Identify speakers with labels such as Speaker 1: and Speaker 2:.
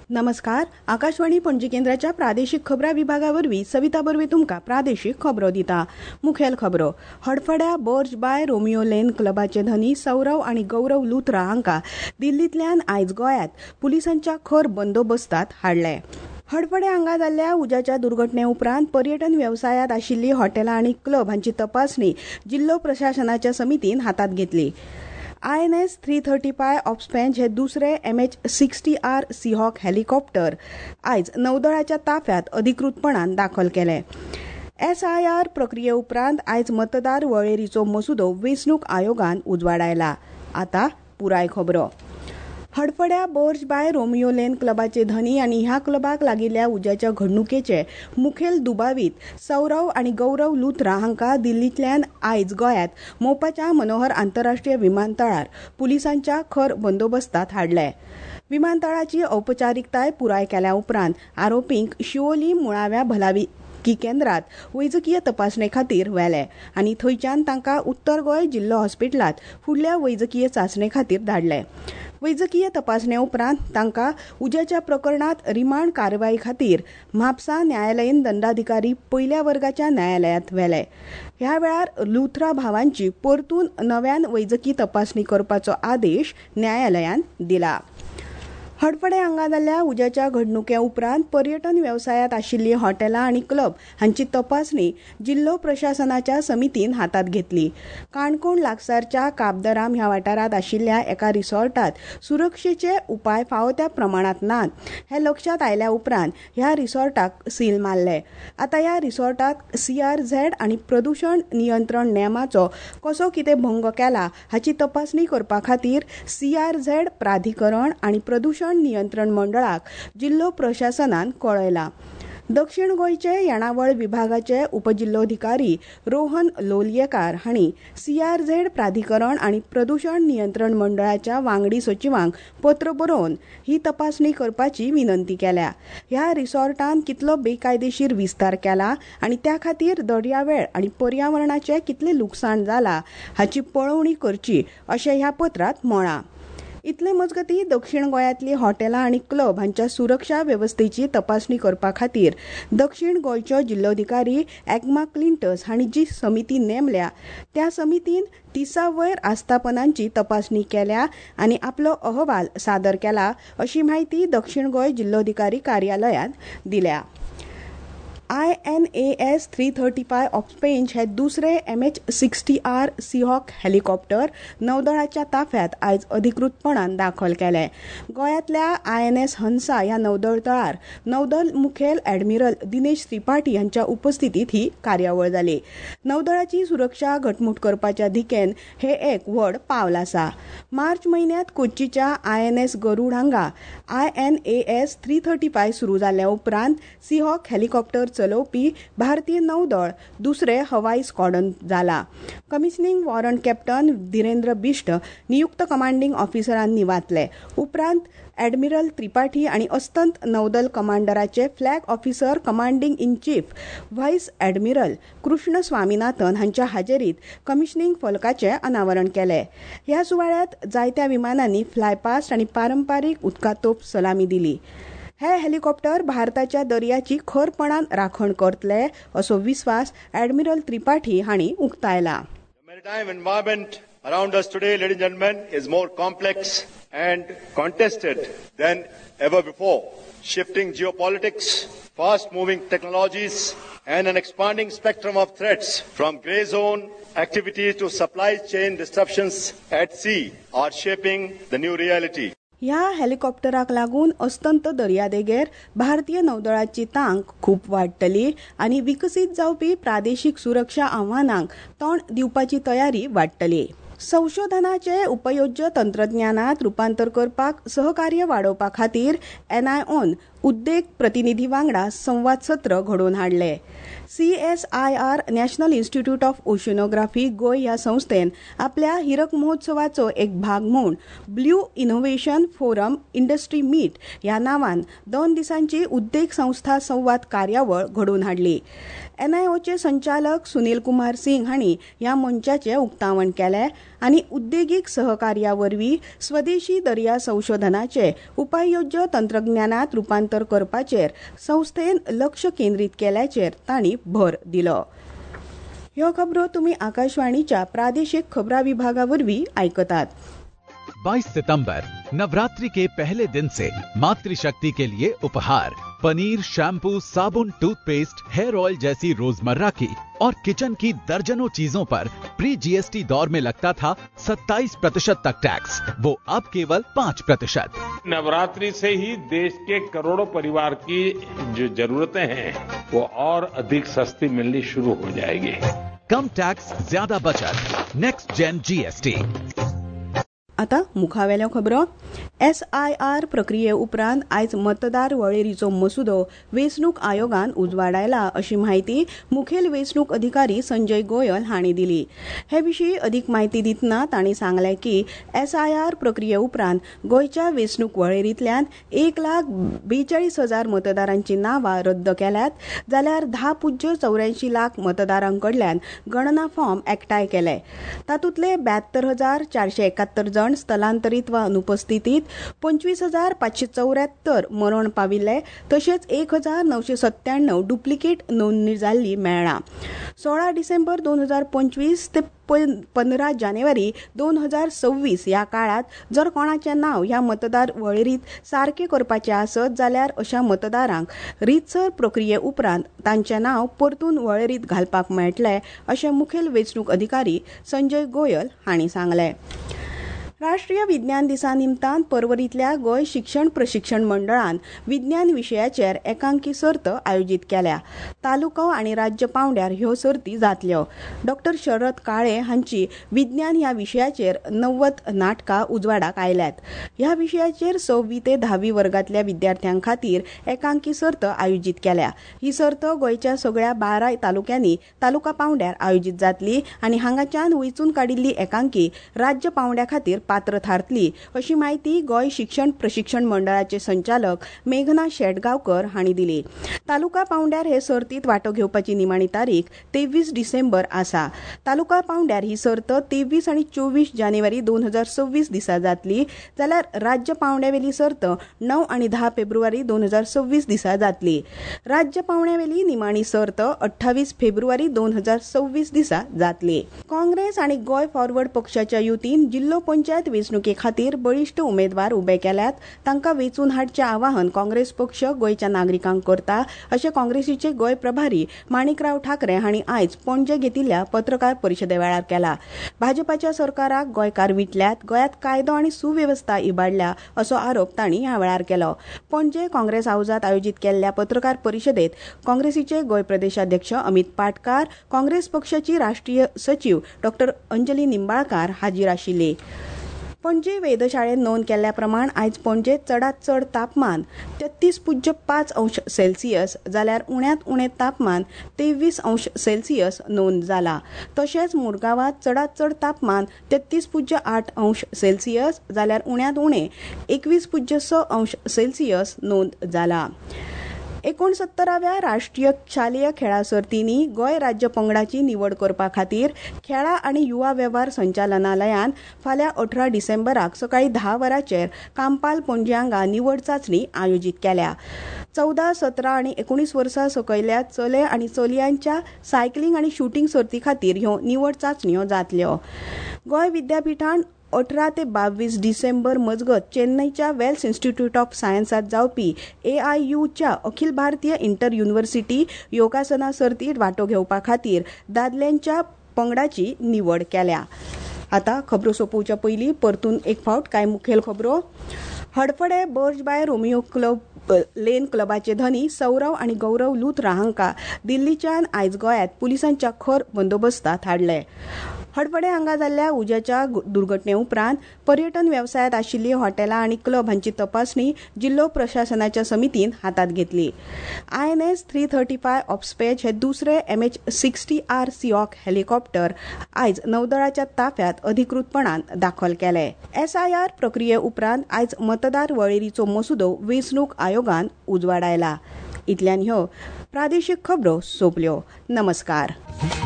Speaker 1: नमस्कार. आकाशवाणी पणजी केंद्राच्या प्रादेशीक खबरां विभागावरवीं सविता बर्वे तुमकां प्रादेशीक खबरो दिता. मुखेल खबरो. हडफड्या बर्ज बाय रोमियो लेन क्लबाचे धनी सौरव आनी गौरव लुथरा हांकां दिल्लींतल्यान आयज गोंयांत पुलिसांच्या खर बंदोबस्तांत हाडले. हडफड्या हांगा जाल्ल्या उज्याच्या दुर्घटणे उपरांत पर्यटन वेवसायांत आशिल्लीं हॉटेलां आनी क्लब हांची तपासणी जिल्लो प्रशासनाच्या समितीन हातांत घेतली. INS 335 ऑप्सपेंच हे दुसरे MH-60R सीहॉक हेलिकॉप्टर आयज नौदळाच्या ताफ्यांत अधिकृतपणान दाखल केले. SIR प्रक्रिये उपरांत आयज मतदार वळेरीचो मसुदो वेंचणूक आयोगान उजवाडायला. आतां पुराय खबरो. हडफड्या बर्ज बाय रोमियो लेन क्लबाचे धनी आनी ह्या क्लबाक लागिल्ल्या उज्याच्या घडणुकेचे मुखेल दुबावीत सौरव आनी गौरव लुथरा हांकां दिल्लींतल्यान आयज गोंयांत मोपाच्या मनोहर आंतरराष्ट्रीय विमानतळार पुलिसांच्या खर बंदोबस्तांत हाडले. विमानतळाची औपचारीकताय पुराय केल्या उपरांत आरोपींक शिवोली मुळाव्या भलायकी केंद्रांत वैजकीय तपासणे खातीर व्हेले आनी थंयच्यान तांकां उत्तर गोंय जिल्लो हॉस्पिटलांत फुडल्या वैजकीय चांचणे खातीर धाडले. वैजकीय तपासणे उपरांत तांकां उज्याच्या प्रकरणांत रिमांड कारवाई खातीर म्हापसा न्यायालयीन दंडाधिकारी पयल्या वर्गाच्या न्यायालयांत व्हेले. ह्या वेळार लुथरा भावांची परतून नव्यान वैजकी तपासणी करपाचो आदेश न्यायालयान दिला. हडफड्या हांगा जाल्ल्या उज्याच्या घडणुके उपरांत पर्यटन वेवसायांत आशिल्लीं हॉटेलां आनी क्लब हांची तपासणी जिल्लो प्रशासनाच्या समितीन हातांत घेतली. काणकोण लागसारच्या काबदराम ह्या वाठारांत आशिल्ल्या एका रिसॉर्टांत सुरक्षेचे उपाय फावो त्या प्रमाणांत नात हें लक्षांत आयल्या उपरांत ह्या रिसॉर्टाक सील मारले. आतां ह्या रिसॉर्टाक CRZ आनी प्रदूषण नियंत्रण नेमाचो कसो कितें भंग केला हाची तपासणी करपा खातीर CRZ प्राधिकरण आनी प्रदूषण नियंत्रण मंडळाक जिल्लो प्रशासनान कळयला. दक्षिण गोंयचे येणावळ विभागाचे उपजिल्लोधिकारी रोहन लोलयेकार हांणी CRZ प्राधिकरण आनी प्रदूषण नियंत्रण मंडळाच्या वांगडी सचिवांक पत्र बरोवन ही तपासणी करपाची विनंती केल्या. ह्या रिसॉर्टान कितलो बेकायदेशीर विस्तार केला आनी त्या खातीर दर्यावेळ आनी पर्यावरणाचें कितलें लुकसाण जाला हाची पळोवणी करची अशें ह्या पत्रांत म्हळां. इतले मजगतीं दक्षिण गोंयांतलीं हॉटेलां आनी क्लब हांच्या सुरक्षा वेवस्थेची तपासणी करपा खातीर दक्षिण गोंयच्यो जिल्लोधिकारी एग्मा क्लिंटस हांणी जी समिती नेमल्या त्या समितीन 30 वयर आस्थापनांची तपासणी केल्या आनी आपलो अहवाल सादर केला अशी म्हायती दक्षिण गोंय जिल्लोधिकारी कार्यालयान दिल्या. INAS 335 ऑप्सपेंच हे दुसरे MH-60R सीहॉक हेलिकॉप्टर नौदळाच्या ताफ्यांत आयज अधिकृतपणान दाखल केले. गोंयांतल्या INS हंसा ह्या नौदळ तळार नौदल मुखेल ॲडमिरल दिनेश त्रिपाठी हांच्या उपस्थितीत ही कार्यावळ जाली. नौदळाची सुरक्षा घटमूट करपाच्या दिकेन हे एक व्हड पावल आसा. मार्च म्हयन्यांत कोच्चीच्या INS गरुड हांगा INAS 335 सुरू जाल्ल्या उपरांत सीहॉक हेलिकॉप्टर चलोवपी भारतीय नौदळ दुसरे हवाई स्क्वॉड्रन जाला. Commissioning warrant captain Dhirendra Bisht नियुक्त कमांडिंग ऑफिसरांनी वाचले. उपरांत ॲडमिरल त्रिपाठी आनी अस्तंत नौदल कमांडराचे flag officer commanding in chief vice admiral Krishna Swaminathan हांच्या हाजेरीत कमिशनिंग फलकाचें अनावरण केलें. ह्या सुवाळ्यांत जायत्या विमानांनी फ्लायपास्ट आनी पारंपारीक उदकातोप सलामी दिली. हे हेलिकॉप्टर भारताच्या दर्याची खरपणान राखण करतले असो विस्वास ॲडमिरल त्रिपाठी हांणी उक्तायला.
Speaker 2: Maritime environment around us today, ladies and gentlemen, is more complex and contested than ever before. Shifting geopolitics, fast-moving technologies, and an expanding spectrum of threats from grey zone activities to supply chain disruptions at sea are shaping the new reality.
Speaker 1: ह्या हेलिकॉप्टराक लागून अस्तंत दर्यादेगेर भारतीय नौदळाची तांक खूब वाडटली आनी विकसीत जावपी प्रादेशीक सुरक्षा आव्हानांक तोंड दिवपाची तयारी वाडटली. संशोधनाचे उपयोज्य तंत्रज्ञानात रुपांतर करपाक सहकार्य वाडोवपा खातीर NIOन उद्देग प्रतिनिधी वांगडा संवाद सत्र घडोवन हाडले. CSIR national institute of oceanography Goem ह्या संस्थेन आपल्या हिरक महोत्सवाचो एक भाग म्हूण blue innovation forum industry meet ह्या नांवान 2 दिसांची उद्देग संस्था संवाद कार्यावळ घडोवन हाडली. NIOचे संचालक सुनील कुमार सिंग हांणी ह्या मंचाचें उक्तावण केलें आनी उद्देगीक सहकार्या वरवीं स्वदेशी दर्या संशोधनाचे उपाययोज्य तंत्रज्ञानात रुपांतर करपाचेर संस्थेन लक्ष केंद्रीत केल्याचेर तांणी भर दिलो. ह्यो खबरो तुमी आकाशवाणीच्या प्रादेशिक खबरां विभागा वरवीं आयकतात.
Speaker 3: 22 सितंबर नवरात्रि के पहले दिन से मातृशक्ति के लिए उपहार पनीर, शैम्पू, साबुन, टूथपेस्ट, हेयर ऑयल जैसी रोजमर्रा की और किचन की दर्जनों चीजों पर प्री जीएसटी दौर में लगता था 27% तक टैक्स, वो अब केवल 5%.
Speaker 4: नवरात्रि से ही देश के करोड़ों परिवार की जो जरूरतें हैं वो और अधिक सस्ती मिलनी शुरू हो जाएगी.
Speaker 3: कम टैक्स, ज्यादा बचत. Next gen GST.
Speaker 1: आता मुखावेल्यो खबरो. SIR प्रक्रिये उपरांत आयज मतदार वळेरीचो मसुदो वेंचणूक आयोगान उजवाडायला अशी माहिती मुखेल वेंचणूक अधिकारी संजय गोयल हांणी दिली. हे विशीं अदीक म्हायती दितना तांणी सांगलें की SIR प्रक्रिये उपरांत गोंयच्या वेंचणूक वळेरींतल्यान 1,42,000 मतदारांची नांवां रद्द केल्यात, जाल्यार 10.84 मतदारांकडल्यान गणना फॉर्म एकठांय केले. तातूंतले 72,471 जण स्थलांतरीत वा अनुपस्थितीत, 25,574 मरण पाविल्ले, तशेंच 1,997 डुप्लिकेट नोंदणी जाल्ली मेळ्ळा. 16 डिसेंबर 2025 ते 15 जानेवारी 2026 ह्या काळात जर कोणाचें नांव ह्या मतदार वळेरींत सारकें करपाचें आसत जाल्यार अशा मतदारांक रीतसर प्रक्रिये उपरांत तांचें नांव परतून वळेरींत घालपाक मेळटलें अशें मुखेल वेंचणूक अधिकारी संजय गोयल हांणी सांगलें. राष्ट्रीय विज्ञान दिसा निमतान पर्वरींतल्या गोंय शिक्षण प्रशिक्षण मंडळान विज्ञान विशयाचेर एकांकी सर्त आयोजीत केल्या. तालुको आनी राज्य पांवड्यार ह्यो सर्ती जातल्यो. डॉ. शरद काळे हांची विज्ञान ह्या विशयाचेर 90 नाटकां उजवाडाक आयल्यात. ह्या विशयाचेर 6वी ते 10वी वर्गांतल्या विद्यार्थ्यां खातीर एकांकी सर्त आयोजीत केल्या. ही सर्त गोंयच्या सगळ्या 12 तालुक्यांनी तालुका पांवड्यार आयोजीत जातली आनी हांगाच्यान वेंचून काडिल्ली एकांकी राज्य पांवड्या खातीर पात्र थारतली अशी माहिती गोंय शिक्षण प्रशिक्षण मंडळाचे संचालक मेघना शेटगांवकर हांणी दिली. तालुका पांवड्यार हे सर्तीत वांटो घेवपाची निमाणी तारीख 23 डिसेंबर आसा. तालुका पांवड्यार ही सर्त 23 आनी 24 जानेवारी 2026 दिसा जातली, जाल्यार राज्य पांवड्यावेली सर्त 9 आनी 10 फेब्रुवारी 2026 दिसा जातली. राज्य पांवड्यावेली निमाणी सर्त 28 फेब्रुवारी 2026 दिसा जातली. काँग्रेस आनी गोंय फॉरवर्ड पक्षाच्या युतीन जिल्लो पंचायत वेंचणुके खातीर बळिश्ट उमेदवार उबे केल्यात. तांकां वेंचून हाडचें आवाहन काँग्रेस पक्ष गोंयच्या नागरिकांक करता अशें काँग्रेसीचे गोंय प्रभारी माणिकराव ठाकरे हांणी आयज पणजे घेतिल्ल्या पत्रकार परिशदे वेळार केला. भाजपाच्या सरकाराक गोंयकार विटल्यात, गोंयांत कायदो आनी सुवेवस्था इबाडल्या असो आरोप तांणी ह्या वेळार केलो. पणजे काँग्रेस हाऊसात आयोजीत केल्ल्या पत्रकार परिशदेत काँग्रेसीचे गोंय प्रदेशाध्यक्ष अमित पाटकार, काँग्रेस पक्षाची राष्ट्रीय सचीव डॉ. अंजली निंबाळकार हाजीर आशिल्ली. पणजे वेधशाळेन नोंद केल्ल्या प्रमाण आयज पणजेत चडांत चड तापमान 33.5 अंश सेल्सियस जाल्यार उण्यांत उणें तापमान 23 अंश सेल्सियस नोंद जाला. तशेंच मुरगांवांत चडांत चड तापमान 33.8 अंश सेल्सियस जाल्यार उण्यांत उणें 21.6 अंश सेल्सियस नोंद जाला. 69व्या राष्ट्रीय शालेय खेळा सर्तींनी गोंय राज्य पंगडाची निवड करपा खातीर खेळा आनी युवा वेव्हार संचालनालयान फाल्यां 18 डिसेंबराक सकाळी 10 वरांचेर कांपाल पणजे हांगा निवड चांचणी आयोजीत केल्या. 14, 17 आनी 19 वर्सां सकयल्या चले आनी चलयांच्या सायकलिंग आनी शूटिंग सर्ती खातीर ह्यो निवड चांचण्यो जातल्यो. गोंय विद्यापीठान 18 ते 22 डिसेंबर मजगत चेन्नईच्या वेल्स इन्स्टिट्यूट ऑफ सायन्सात जावपी AIUच्या अखिल भारतीय इंटर युनिव्हर्सिटी योगासना सर्तीत वांटो घेवपा खातीर दादल्यांच्या पंगडाची निवड केल्या. आता खबरो सोंपोवच्या पयलीं परतून एक फावट कांय मुखेल खबरो. हडफडे बर्जबाय रोमियो लेन क्लबाचे धनी सौरव आनी गौरव लुथरा हांकां दिल्लीच्यान आयज गोंयांत पुलिसांच्या खर बंदोबस्तांत हाडले. हडफडे हांगा जाल्ल्या उज्याच्या दुर्घटने उपरांत पर्यटन वेवसायांत आशिल्लीं हॉटेलां आनी क्लब हांची तपासणी जिल्लो प्रशासनाच्या समितीन हातांत घेतली. INS 335 ऑप्सपेच हे दुसरे MH-60R सिऑक हेलिकॉप्टर आयज नौदळाच्या ताफ्यांत अधिकृतपणान दाखल केले. SIR प्रक्रिये उपरांत आयज मतदार वळेरीचो मसुदो वेंचणूक आयोगान उजवाडायला. इतल्यान ह्यो प्रादेशीक खबरो सोंपल्यो. नमस्कार.